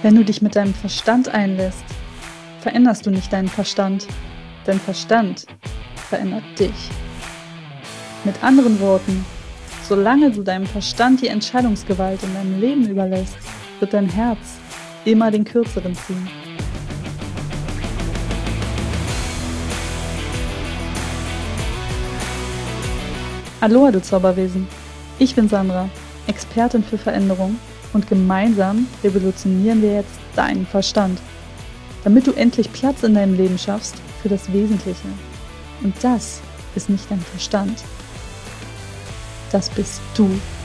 Wenn du dich mit deinem Verstand einlässt, veränderst du nicht deinen Verstand. Dein Verstand verändert dich. Mit anderen Worten, solange du deinem Verstand die Entscheidungsgewalt in deinem Leben überlässt, wird dein Herz immer den Kürzeren ziehen. Aloha, du Zauberwesen! Ich bin Sandra, Expertin für Veränderung, und gemeinsam revolutionieren wir jetzt deinen Verstand, damit du endlich Platz in deinem Leben schaffst für das Wesentliche. Und das ist nicht dein Verstand. Das bist du.